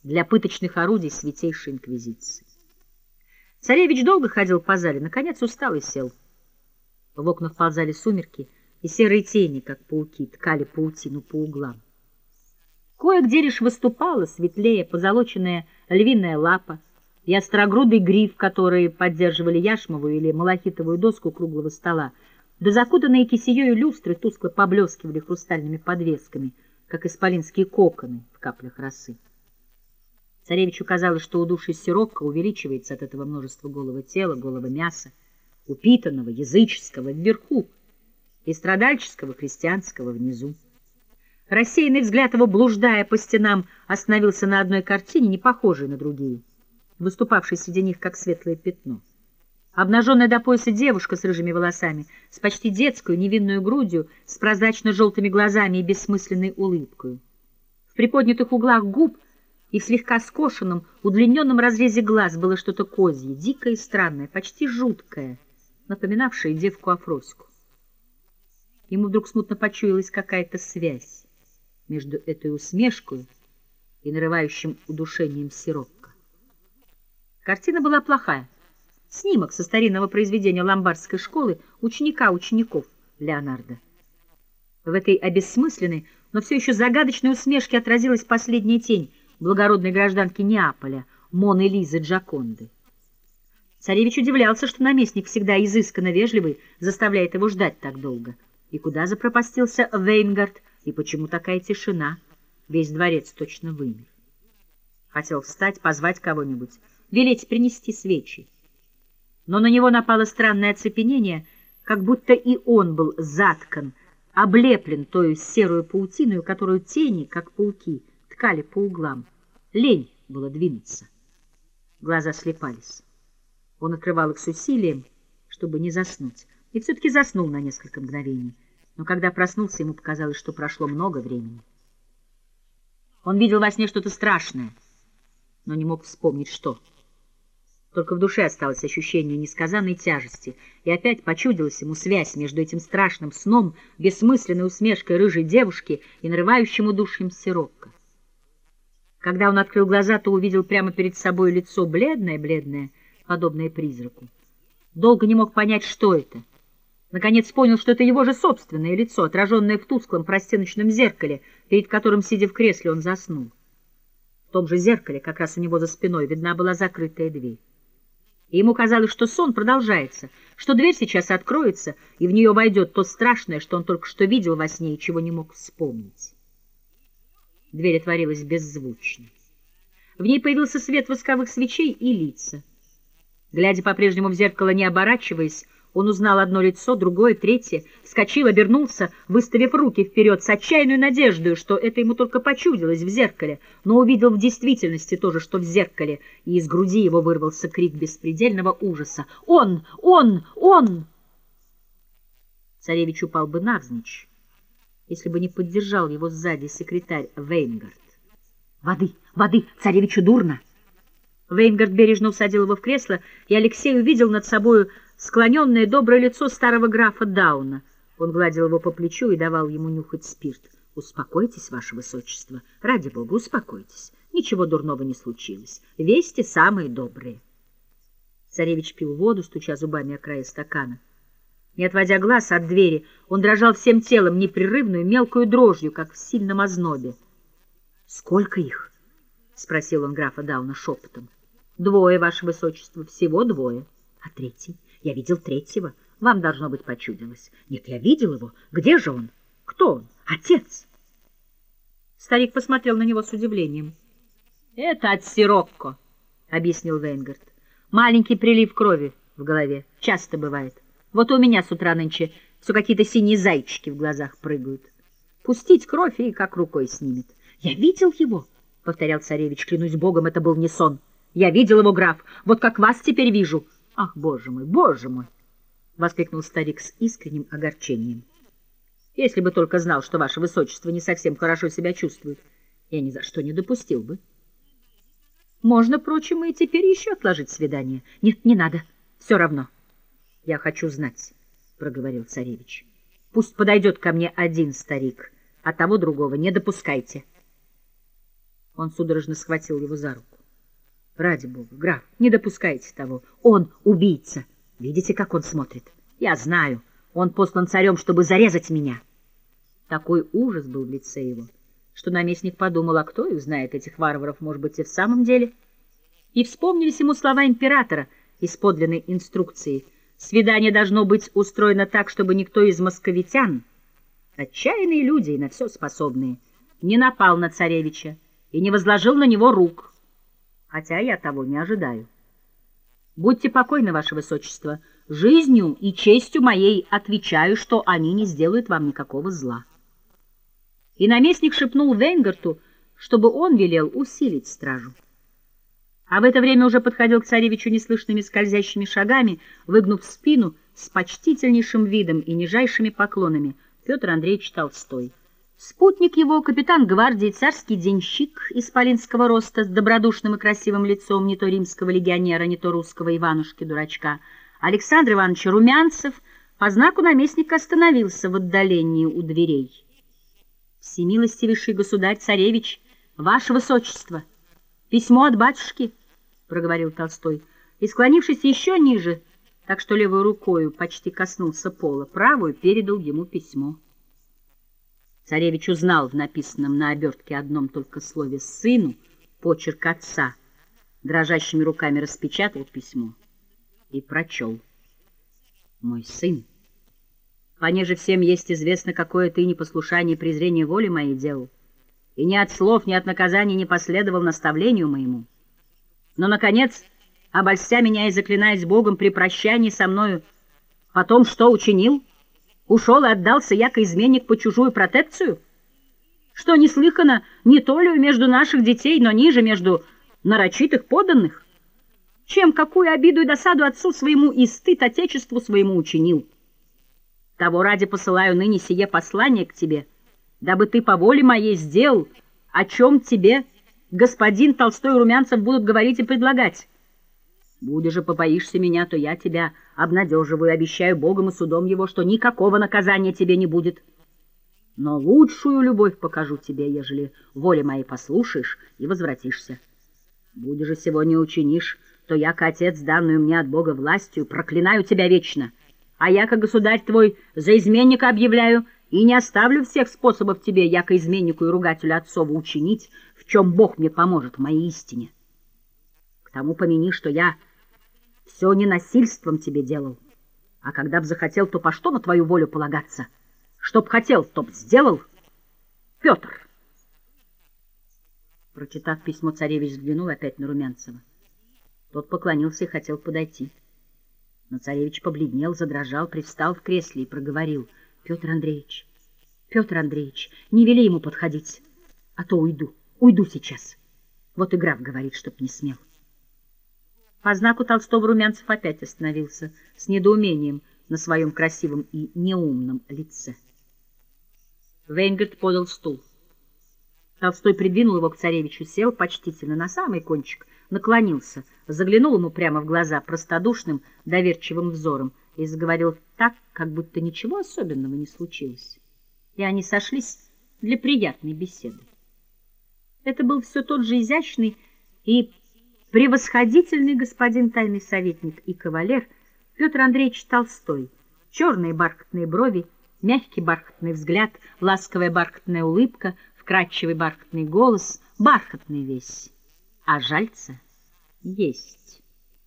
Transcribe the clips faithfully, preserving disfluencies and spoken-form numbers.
для пыточных орудий Святейшей Инквизиции. Царевич долго ходил по зале, наконец устал и сел. В окна вползали сумерки, и серые тени, как пауки, ткали паутину по углам. Кое-где лишь выступала светлее позолоченная львиная лапа и острогрудый гриф, которые поддерживали яшмовую или малахитовую доску круглого стола, да закутанные кисеёю люстры тускло поблескивали хрустальными подвесками, как исполинские коконы в каплях росы. Царевичу казалось, что удушье сирокко увеличивается от этого множества голого тела, голого мяса, упитанного, языческого вверху и страдальческого христианского внизу. Рассеянный взгляд его, блуждая по стенам, остановился на одной картине, не похожей на другие, выступавшей среди них как светлое пятно. Обнаженная до пояса девушка с рыжими волосами, с почти детскую невинную грудью, с прозрачно-желтыми глазами и бессмысленной улыбкой. В приподнятых углах губ и в слегка скошенном, удлиненном разрезе глаз было что-то козье, дикое и странное, почти жуткое, напоминавшее девку Афроську. Ему вдруг смутно почуялась какая-то связь между этой усмешкой и нарывающим удушением сирокко. Картина была плохая. Снимок со старинного произведения ломбардской школы ученика учеников Леонардо. В этой обессмысленной, но все еще загадочной усмешке отразилась последняя тень благородной гражданки Неаполя, Моны Лизы Джаконды. Царевич удивлялся, что наместник, всегда изысканно вежливый, заставляет его ждать так долго. И куда запропастился Вейнгард, и почему такая тишина? Весь дворец точно вымер. Хотел встать, позвать кого-нибудь, велеть принести свечи. Но на него напало странное оцепенение, как будто и он был заткан, облеплен той серую паутиною, которую тени, как пауки, ткали по углам. Лень было двинуться. Глаза слепались. Он открывал их с усилием, чтобы не заснуть, и все-таки заснул на несколько мгновений. Но когда проснулся, ему показалось, что прошло много времени. Он видел во сне что-то страшное, но не мог вспомнить, что. Только в душе осталось ощущение несказанной тяжести, и опять почудилась ему связь между этим страшным сном, бессмысленной усмешкой рыжей девушки и нарывающим удушьем сирокко. Когда он открыл глаза, то увидел прямо перед собой лицо бледное-бледное, подобное призраку. Долго не мог понять, что это. Наконец понял, что это его же собственное лицо, отраженное в тусклом простеночном зеркале, перед которым, сидя в кресле, он заснул. В том же зеркале, как раз у него за спиной, видна была закрытая дверь. И ему казалось, что сон продолжается, что дверь сейчас откроется, и в нее войдет то страшное, что он только что видел во сне и чего не мог вспомнить. Дверь отворилась беззвучно. В ней появился свет восковых свечей и лица. Глядя по-прежнему в зеркало, не оборачиваясь, он узнал одно лицо, другое, третье, вскочил, обернулся, выставив руки вперед с отчаянной надеждой, что это ему только почудилось в зеркале, но увидел в действительности то же, что в зеркале, и из груди его вырвался крик беспредельного ужаса. «Он! Он! Он!» Царевич упал бы навзничь, если бы не поддержал его сзади секретарь Вейнгард. «Воды! Воды! Царевичу дурно!» Вейнгард бережно усадил его в кресло, и Алексей увидел над собою склоненное доброе лицо старого графа Дауна. Он гладил его по плечу и давал ему нюхать спирт. «Успокойтесь, ваше высочество, ради бога, успокойтесь. Ничего дурного не случилось. Вести самые добрые». Царевич пил воду, стуча зубами о края стакана. Не отводя глаз от двери, он дрожал всем телом, непрерывную мелкую дрожью, как в сильном ознобе. «Сколько их?» — спросил он графа Дауна шепотом. «Двое, ваше высочество, всего двое. А третий? Я видел третьего. Вам, должно быть, почудилось. Нет, я видел его. Где же он? Кто он? Отец!» Старик посмотрел на него с удивлением. «Это от Сирокко», — объяснил Вейнгард. «Маленький прилив крови в голове. Часто бывает. Вот у меня с утра нынче все какие-то синие зайчики в глазах прыгают. Пустить кровь и как рукой снимет». «Я видел его», — повторял царевич. «Клянусь богом, это был не сон. Я видел его, граф. Вот как вас теперь вижу». «Ах, боже мой, боже мой!» — воскликнул старик с искренним огорчением. «Если бы только знал, что ваше высочество не совсем хорошо себя чувствует, я ни за что не допустил бы». «Можно, впрочем, и теперь еще отложить свидание». «Нет, не надо. Все равно». «Я хочу знать», — проговорил царевич. «Пусть подойдет ко мне один старик, а того другого не допускайте». Он судорожно схватил его за руку. Ради бога, граф, не допускайте того. Он убийца. Видите, как он смотрит? Я знаю. Он послан царем, чтобы зарезать меня. Такой ужас был в лице его, что наместник подумал, а кто их знает, этих варваров, может быть, и в самом деле. И вспомнились ему слова императора из подлинной инструкции. Свидание должно быть устроено так, чтобы никто из московитян, отчаянные люди и на все способные, не напал на царевича и не возложил на него рук, хотя я того не ожидаю. Будьте покойны, ваше высочество, жизнью и честью моей отвечаю, что они не сделают вам никакого зла. И наместник шепнул Вейнгарту, чтобы он велел усилить стражу. А в это время уже подходил к царевичу неслышными скользящими шагами, выгнув спину с почтительнейшим видом и нижайшими поклонами, Петр Андреевич Толстой. Спутник его, капитан гвардии, царский денщик исполинского роста с добродушным и красивым лицом не то римского легионера, не то русского Иванушки-дурачка, Александр Иванович Румянцев, по знаку наместника остановился в отдалении у дверей. «Всемилостивейший государь-царевич, ваше высочество, письмо от батюшки», — проговорил Толстой, и, склонившись еще ниже, так что левой рукою почти коснулся пола, правую передал ему письмо. Царевич узнал в написанном на обертке одном только слове «сыну» почерк отца, дрожащими руками распечатал письмо и прочел. «Мой сын, понеже всем есть известно, какое ты непослушание и презрение воли моей делал, и ни от слов, ни от наказаний не последовал наставлению моему. Но, наконец, обольстя меня и заклинаясь Богом при прощании со мною, потом что учинил? Ушел и отдался яко изменник по чужую протекцию? Что неслыхано не толю между наших детей, но ниже между нарочитых подданных? Чем какую обиду и досаду отцу своему и стыд отечеству своему учинил? Того ради посылаю ныне сие послание к тебе, дабы ты по воле моей сделал, о чем тебе господин Толстой и Румянцев будут говорить и предлагать. Будешь же побоишься меня, то я тебя обнадеживаю, обещаю Богом и судом его, что никакого наказания тебе не будет. Но лучшую любовь покажу тебе, ежели воле моей послушаешь и возвратишься. Будешь же сего не учинишь, то яко отец, данную мне от Бога властью, проклинаю тебя вечно, а яко государь твой за изменника объявляю и не оставлю всех способов тебе, яко изменнику и ругателю отцову, учинить, в чем Бог мне поможет в моей истине. К тому помяни, что я все не насильством тебе делал, а когда б захотел, то по что на твою волю полагаться? Чтоб хотел, то б сделал. Петр. Прочитав письмо, царевич взглянул опять на Румянцева. Тот поклонился и хотел подойти. Но царевич побледнел, задрожал, привстал в кресле и проговорил: «Петр Андреевич, Петр Андреевич, не вели ему подходить, а то уйду, уйду сейчас. Вот и граф говорит, чтоб не смел». По знаку Толстого Румянцев опять остановился с недоумением на своем красивом и неумном лице. Вейнгард подал стул. Толстой придвинул его к царевичу, сел почтительно на самый кончик, наклонился, заглянул ему прямо в глаза простодушным, доверчивым взором и заговорил так, как будто ничего особенного не случилось. И они сошлись для приятной беседы. Это был все тот же изящный и превосходительный господин тайный советник и кавалер Петр Андреевич Толстой. Черные бархатные брови, мягкий бархатный взгляд, ласковая бархатная улыбка, вкрадчивый бархатный голос, бархатный весь, а жальца есть.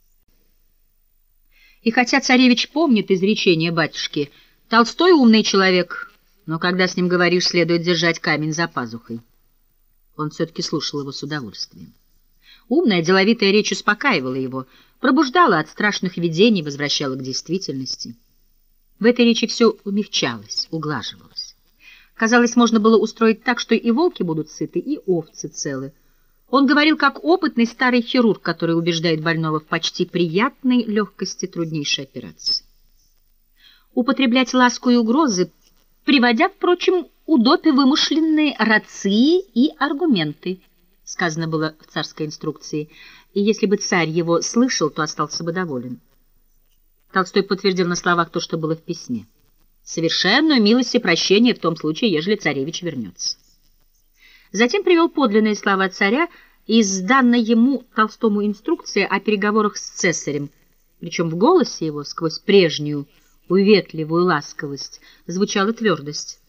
И хотя царевич помнит изречение батюшки, Толстой умный человек, но когда с ним говоришь, следует держать камень за пазухой. Он все-таки слушал его с удовольствием. Умная, деловитая речь успокаивала его, пробуждала от страшных видений, возвращала к действительности. В этой речи все умягчалось, углаживалось. Казалось, можно было устроить так, что и волки будут сыты, и овцы целы. Он говорил, как опытный старый хирург, который убеждает больного в почти приятной легкости труднейшей операции. Употреблять ласку и угрозы, приводя, впрочем, удобе вымышленные рации и аргументы, сказано было в царской инструкции, и если бы царь его слышал, то остался бы доволен. Толстой подтвердил на словах то, что было в письме. Совершенную милость и прощение в том случае, ежели царевич вернется. Затем привел подлинные слова царя из данной ему Толстому инструкции о переговорах с цесарем, причем в голосе его сквозь прежнюю уветливую ласковость звучала твердость.